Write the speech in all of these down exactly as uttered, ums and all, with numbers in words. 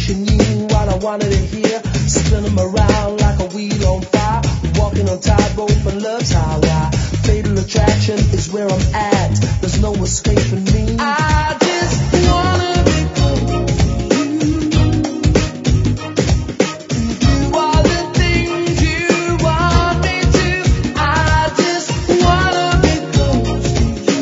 you knew what I wanted to hear. Spin 'em around like a wheel on fire. Walking on tightrope and love's highway. Fatal attraction is where I'm at. There's no escaping me. I just wanna be close to you. Do all the things you want me to. I just wanna be close to you.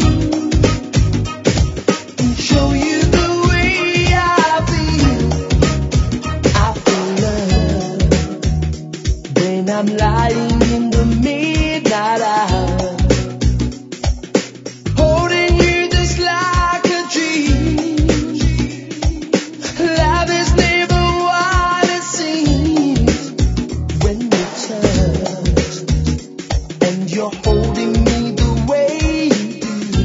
And show you the way I feel. I feel love when I'm lying in the midnight hour. Holding you just like a dream. Love is never what it seems. When you touch and you're holding me the way you do.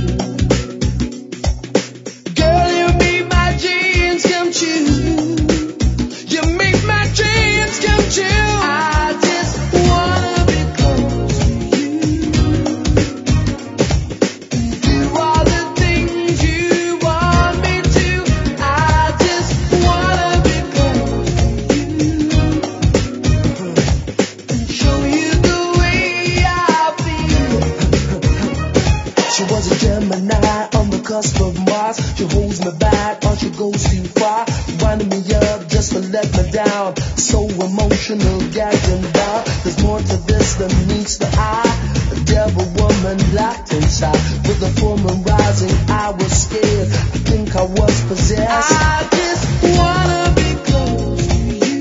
Girl, you make my dreams come true. You make my dreams come true. I just wanna be close to you. Do all the things you want me to. I just wanna be close to you. And show you the way I feel. She was a Gemini on the cusp of Mars. She holds me back or she goes too far. Winding me up just to let me down. So emotional, gagged and down. There's more to this than meets the eye. A devil woman locked inside. With the full moon rising, I was scared. I think I was possessed. I just wanna be close to you.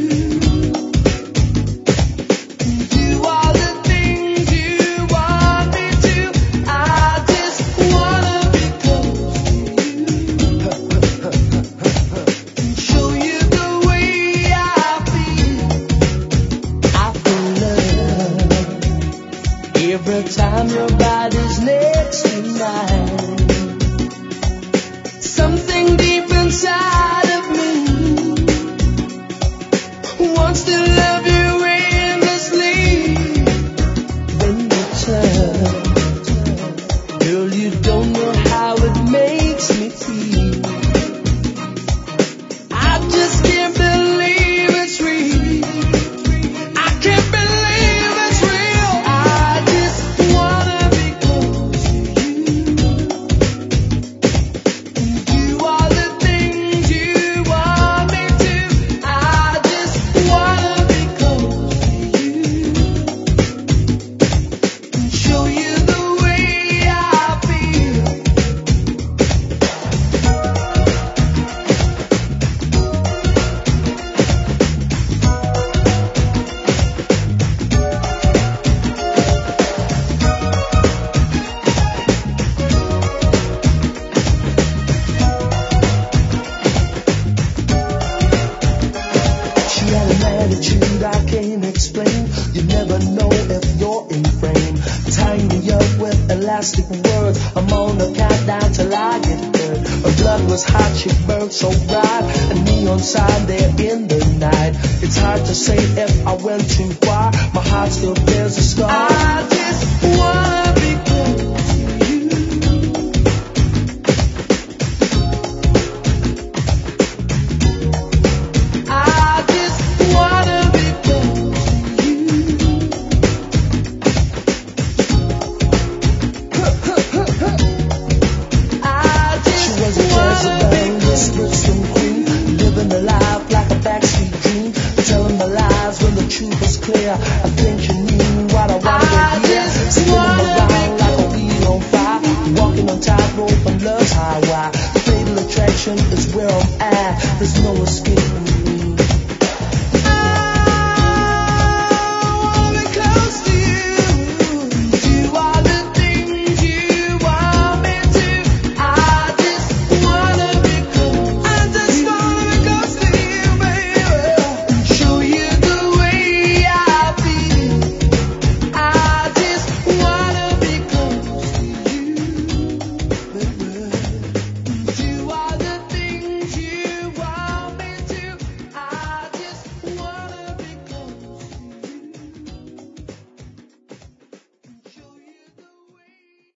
Do all the things you want me to. I just wanna be close to you. And show you the way I feel. I feel love every time your body's next to mine. Something deep inside of me wants to love you endlessly. When you touch, girl, you don't know how it makes me feel. I just can't believe it's real. I can't believe it's real. I just wanna be close to you. And do all the things you want me to. I just wanna be close to you. And show you the way I feel. She had an attitude I can't explain. You never know if you're in frame. Tying me up with elastic words. I'm on the countdown till I get hurt. Her blood was hot, she burned so bright. A neon sign there in the night. It's hard to say if I went too far. My heart still bears a scar. I just wanna be close to you. I just wanna be close to you. I just She was a Jezebel, a split-skin queen. Living a life like a backstreet dream. Telling the lies when the truth was clear. I think you knew what I wanted I to hear. just Spinning wanna around be like a wheel on fire. Walking on tightrope and love's highway. Fatal attraction is where I'm at. There's no escaping me.